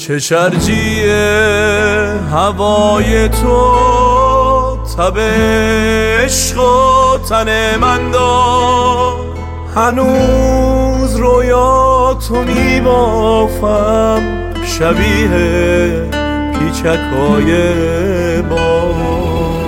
چه شرجی هوای تو تب عشق و تن من دار، هنوز رویاتو میبافم شبیه پیچکای باد.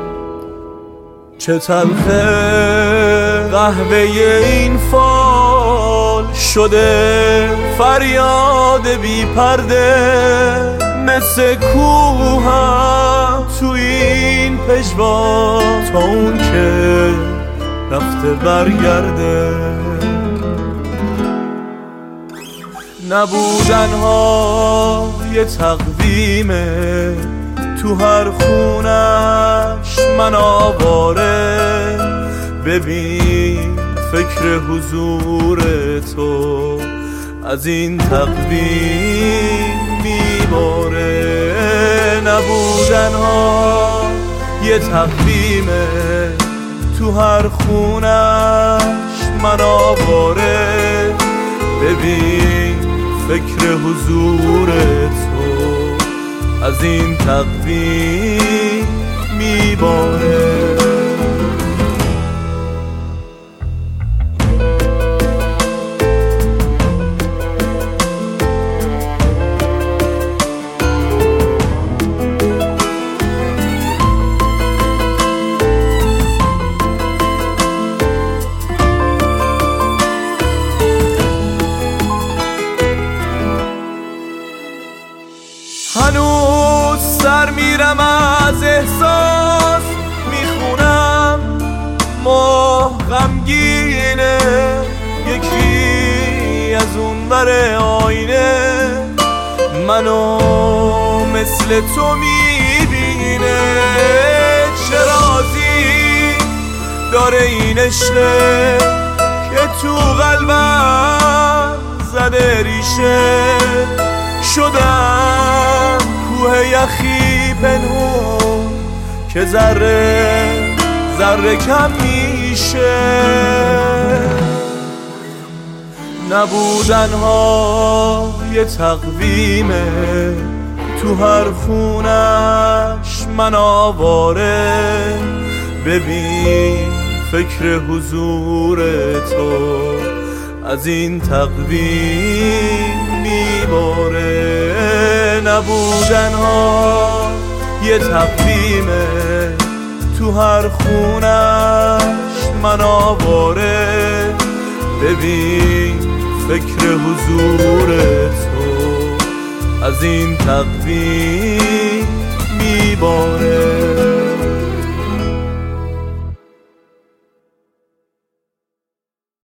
چه تلخه قهوه این فال شده فریاد بی پرده، مثل کوهم تو این پژواک تا اون که رفته برگرده. نبودنها یه تقویمه، تو هر خونش من آواره. ببین فکر حضور تو از این تقویم میباره. نبودنها یه تقویمه، تو هر خونش من آواره. ببین فکر حضور تو از این تقویم میباره. هنوز سر میرم از احساس، میخونم ماه غمگینه، یکی از اون بر آینه منو مثل تو میبینه. چه رازی داره این عشقه که تو قلبم زده ریشه، شدم کوه یخی پنهون که ذره ذره کم میشه. نبودنها یه تقویمه، تو هر خونش من آواره. ببین فکر حضور تو از این تقویم میباره. نبودنها یه تقویمه، تو هر خونش من آواره. ببین فکر حضور تو از این تقویم